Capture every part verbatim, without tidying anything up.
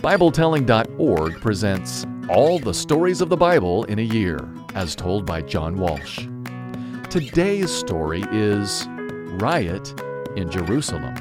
Bible Telling dot org presents All the Stories of the Bible in a Year, as told by John Walsh. Today's story is Riot in Jerusalem.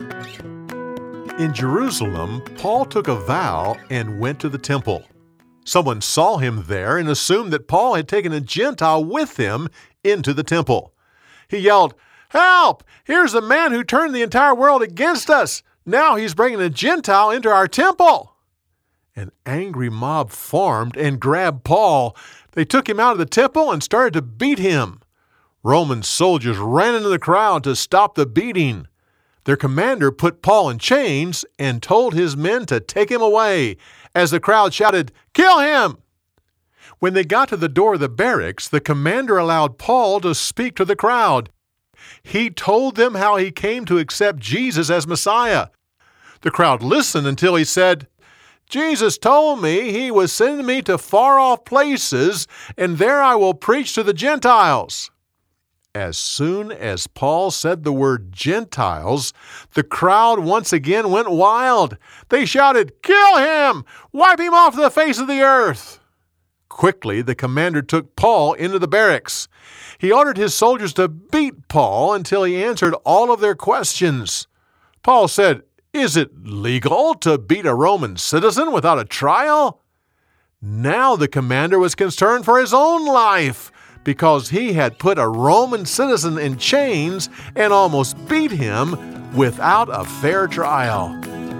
In Jerusalem, Paul took a vow and went to the temple. Someone saw him there and assumed that Paul had taken a Gentile with him into the temple. He yelled, "Help! Here's a man who turned the entire world against us. Now he's bringing a Gentile into our temple." An angry mob formed and grabbed Paul. They took him out of the temple and started to beat him. Roman soldiers ran into the crowd to stop the beating. Their commander put Paul in chains and told his men to take him away, as the crowd shouted, "Kill him!" When they got to the door of the barracks, the commander allowed Paul to speak to the crowd. He told them how he came to accept Jesus as Messiah. The crowd listened until he said, "Jesus told me he was sending me to far-off places, and there I will preach to the Gentiles." As soon as Paul said the word Gentiles, the crowd once again went wild. They shouted, "Kill him! Wipe him off the face of the earth!" Quickly, the commander took Paul into the barracks. He ordered his soldiers to beat Paul until he answered all of their questions. Paul said, "Is it legal to beat a Roman citizen without a trial?" Now the commander was concerned for his own life because he had put a Roman citizen in chains and almost beat him without a fair trial.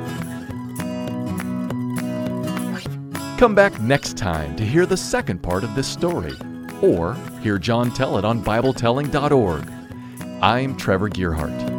Come back next time to hear the second part of this story, or hear John tell it on Bible Telling dot org. I'm Trevor Gearhart.